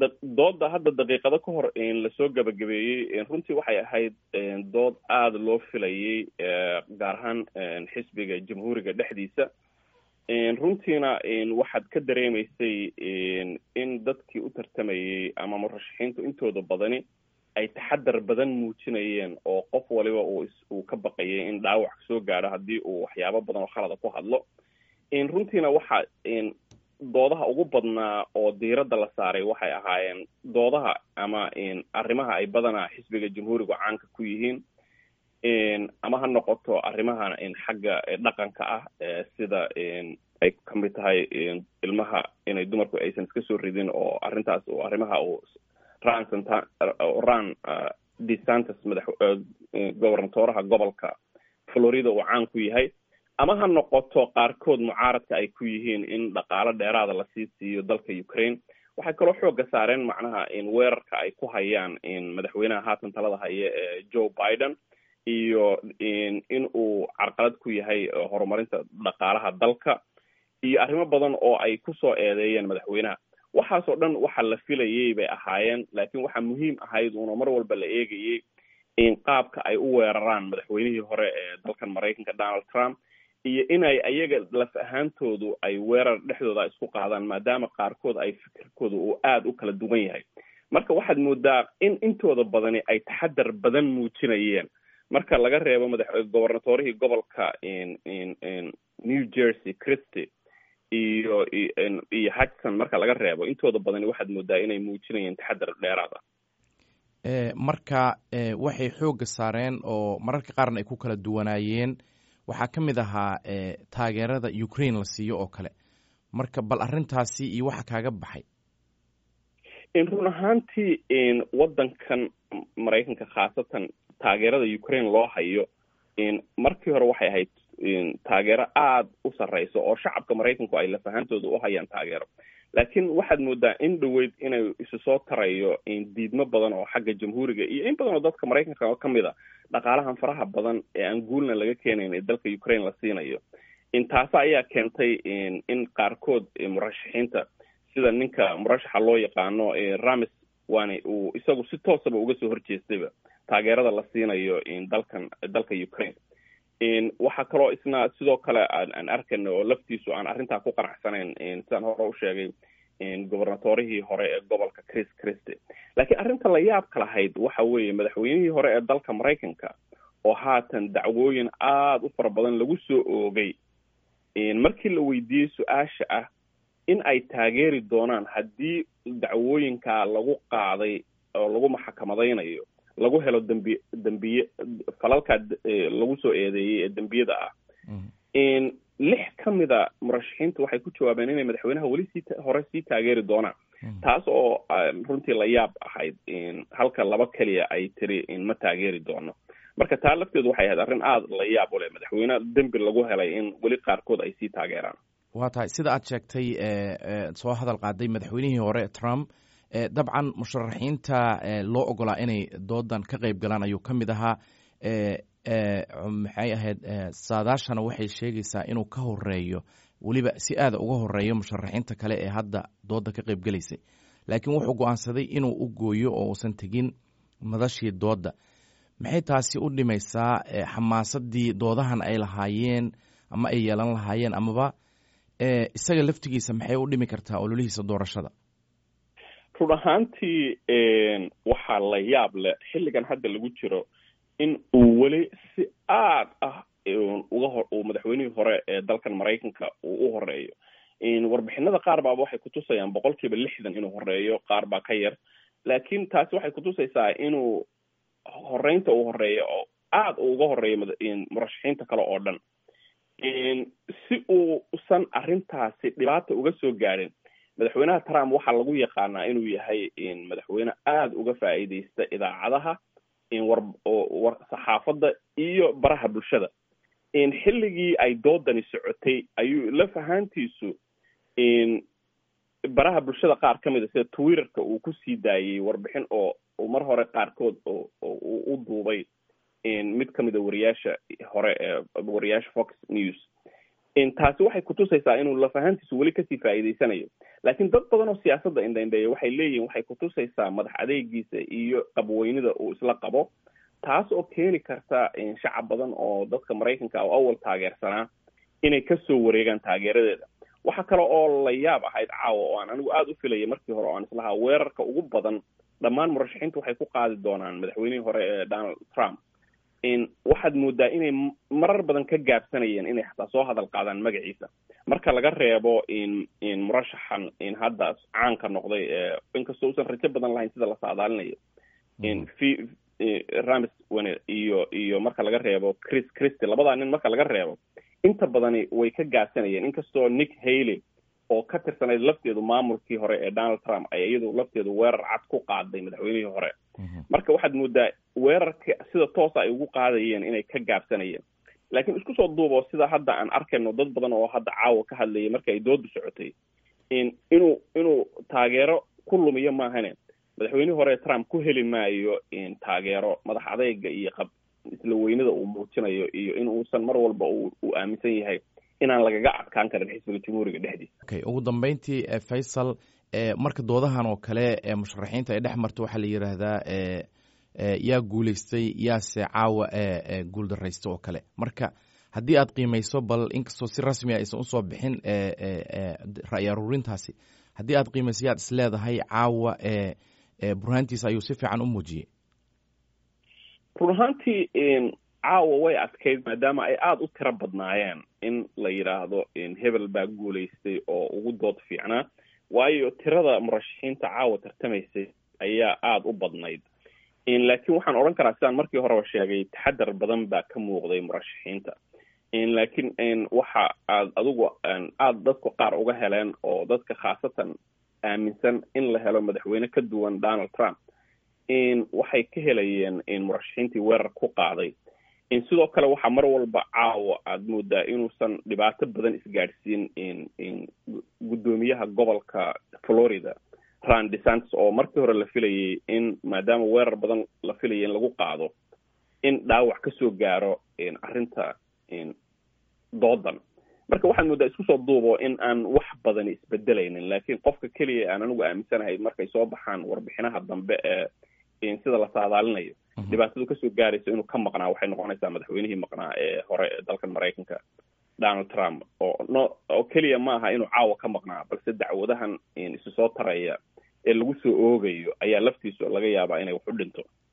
dooda hadda daqiiqado ka hor lasoo gabagabeeyey runtii waxay ahayd dood aada loo filayay gaar ahaan xisbiga jamhuuriga dhexdiisa runtiina waxaad ka dareemaysay in dadkii u tartamayey ama murashaxiintu intooda badani ay taxadar badan muujinayeen oo qof waliba uu ka baqayay in dhaawac soo gaadho haddii uu waxyaabo badan oo khalada ku hadlo runtiina waxa doodaha ugu badnaa oo diiradda la saaray waxay ahaayeen doodaha ama arrimaha ay badanaa xisbiga jamhuuriga caanka ku yihiin ama ha noqoto arrimaha xagga dhaqanka ah sida ay kamid tahay ilmaha inay dumarku aysan iska soo ridin oo arrintaas arrimaha uu ran desantis gobernatoraha gobolka florida uu caan ku yahay ama ha noqoto qaarkood mucaaradka ay ku yihiin in dhaqaalo dheeraada lasii siiyo dalka Ukraine waxay kaloo xooga saareen macnaha in weerarka ay ku hayaan madaxweynaha haatan talada haya Joe Biden iyo in uu carqalad ku yahay horumarinta dhaqaalaha dalka iyo arrimo badan oo ay ku soo eedeeyeen madaxweynaha waxaas oo dhan waxa la filayay bay ahaayeen laakiin waxa muhiim ahayd uu mar walba la eegayay in qaabka ay u weeraraan madaxweynihii hore ee dalkan Mareykanka Donald Trump iyo inay ayaga laf ahaantoodu ay weerar dhexdooda isku qaadaan maadaama qaarkood ay fikirkooda uu aada u kala duwan yahay marka waxaad moodaa in intooda badani ay taxadar badan muujinayeen marka laga reebo gobernatorihii gobolka New Jersey Christie iyo Hudson marka laga reebo intooda badani waxaad moodaa inay muujinayeen taxadar dheeraad ah marka waxay xooga saareen oo mararka qaarna ay ku kala duwanaayeen waxaa ka mid ahaa taageerada Ukraine la siiyo oo kale marka bal arrintaasi iyo waxa kaaga baxay run ahaantii waddankan Mareykanka khaasatan taageerada Ukraine loo hayo markii hore waxay ahayd taageero aada u sarreyso oo shacabka Mareykanku ay lafahantooda u hayaan taageero laakiin waxaad moodaa in dhaweyd inay isu soo tarayo diidmo badan oo xagga jamhuuriga iyo in badan oo dadka Mareykanka ka mid a dhaqaalahan faraha badan ee aan guulna laga keenayn ee dalka Ukraine la siinayo intaas ayaa keentay in qaarkood murashaxiinta sida ninka murashaxa loo yaqaano Ramis waana uu isagu si toosaba uga soo horjeestayba taageerada la siinayo dalka Ukraine waxa kaloo isna sidoo kale aan arkayno oo laftiisu aan arrintaa ku qanacsanayn sidaan hore u sheegay gobernatorihii hore ee gobolka Christie laakiin arrinta la yaabka lahayd waxa weeye madaxweynihii hore ee dalka Mareykanka oo haatan dacwooyin aada u fara badan lagu soo oogay markii la weydiiyey su-aasha ah in ay taageeri doonaan haddii dacwooyinka lagu qaaday oo lagu maxkamadaynayo lagu helo dambiye falalka lagu soo eedeeyay ee dambiyada ah 6 ka mida murashaxiintu waxay ku jawaabeen inay madaxweynaha weli hore sii taageeri doonaan taas oo runtii la yaab ahayd halka 2 kaliya ay tiri ma taageeri doono marka taa lafteedu waxay ahayd arrin aada la yaab u leh madaxweyne dembi lagu helay in weli qaarkood ay sii taageeraan waa tahay sida aad sheegtay soo hadal qaaday madaxweynihii hore Trump dabcan musharaxiinta loo ogolaa inay doodan ka qayb galaan ayuu ka mid ahaa maxay ahayd saadaashana waxay sheegaysaa inuu ka horeeyo weliba si aada uga horeeyo musharaxiinta kale ee hadda dooda ka qayb galaysay laakiin wuxuu go-aansaday inuu u gooyo oo uusan tegin madashii dooda maxay taasi u dhimaysaa xamaasadii doodahan ay lahaayeen ama ay yeelan lahaayeen amaba isaga laftigiisa maxay u dhimi kartaa ololihiisa doorashada run ahaantii waxaa la yaab leh xilligan hadda lagu jiro in uu weli si aad ah uu madaxweynihii hore ee dalkan Mareykanka uu u horeeyo warbixinada qaar baa waxay ku tusayaan 60% inuu horeeyo qaar baa ka yar laakiin taasi waxay ku tusaysaa inuu horeynta uu horeeyo oo aad uga horeeyo murashaxiinta kale oo dhan si uusan arrintaasi dhibaato uga soo gaarin madaxweynaha Trump waxaa lagu yaqaanaa inuu yahay madaxweyne aada uga faa'iideysta idaacadaha war saxaafadda iyo baraha bulshada xilligii ay doodani socotay ayuu la fahantiisu baraha bulshada qaar ka mid a sida Twitterka uu ku sii daayay warbixin oo mar hore qaarkood oo u duubay mid ka mid a wariyaasha hore ee wariyaasha Fox News taasi waxay kutusaysaa inuu lafahantiisu weli kasii faa'iidaysanayo. laakiin dad badan oo siyaasadda indhaindheeya waxay leeyihin waxay kutusaysaa madax adeegiisa iyo qabweynida uu isla qabo, taas oo keeni karta shacab badan oo dadka maraykanka oo awal taageersanaa inay kasoo wareegaan taageeradeeda. waxa kale oo la yaab ahayd caawa oo aan anigu aada u filaya markii hore oo aan islahaa weerarka ugu badan dhammaan murashaxiintu waxay ku qaadi doonaan madaxweynihii hore ee Donald Trump. waxaad moodaa inay marar badan ka gaabsanayeen inay xataa soo hadal qaadaan magaciisa, marka laga reebo murashaxan hadda caanka noqday inkastoo uusan rajo badan lahayn sida la saadaalinayo Rams iyo marka laga reebo Chris Christie, labadaa nin marka laga reebo inta badani way ka gaabsanayeen, inkastoo Nick Haley oo ka tirsanayd lafteedu maamulkii hore ee Donald Trump ay iyadu lafteedu weerar cad ku qaaday madaxweynihii hore. marka waxaad moodaa weerarka sida toosa ay ugu qaadayeen inay ka gaabsanayeen. laakiin isku soo duubo sida hadda aan arkayno dad badan oo hadda caawa ka hadlayay marka ay doodu socotay inuu taageero ku lumiyo maahane madaxweynihii hore Trump ku heli maayo taageero madax adayga iyo isla weynada uu muujinayo iyo in uusan mar walba uu aaminsan yahay inaan lagaga adkaan karin xisbiga jamhuuriga dhexdiisa. ugu dambeyntii Faysal, marka doodahan oo kale musharaxiinta ay dhex marto waxaa la yidhaahdaa yaa guulaystay yaase caawa guuldarraystay oo kale. marka haddii aad qiimayso, bal inkastoo si rasmi aysan usoo bixin ra'yi aruurintaasi, haddii aad qiimayso yaad isleedahay caawa burhaantiisa ayuu si fiican u muujiyey? run ahaantii caawa way adkayd maadaama ay aada u tiro badnaayeen in la yidhaahdo hebel baa guulaystay oo ugu dood fiicnaa, waayo tirada murashaxiinta caawa tartamaysay ayaa aada u badnayd. laakiin waxaan odhan karaa sidaan markii horeba sheegay taxadar badan baa ka muuqday murashaxiinta. laakiin waxa adigu aada dadku qaar uga heleen oo dadka khaasatan aaminsan in la helo madaxweyne ka duwan Donald Trump waxay ka helayeen murashaxiintii weerar ku qaaday. sidoo kale waxaa mar walba caawa aada moodaa inuusan dhibaato badan isgaadhsiin guddoomiyaha gobolka Florida Ron DeSantis oo markii hore la filayay in maadaama weerar badan la filayay in lagu qaado in dhaawac kasoo gaaro arrinta doodan. marka waxaad moodaa isku soo duubo in aan wax badan isbedelaynin, laakiin qofka keliya aan anigu aaminsanahay markay soo baxaan warbixinaha dambe sida la saadaalinayo dhibaatadu kasoo gaarayso inuu ka maqnaa waxay noqonaysaa madaxweynihii maqnaa ee hore ee dalkan Maraykanka Donald Trump oo keliya ma aha inuu caawa ka maqnaa, balse dacwadahan isu soo taraya ee lagu soo oogayo ayaa laftiisu laga yaabaa inay wax u dhinto.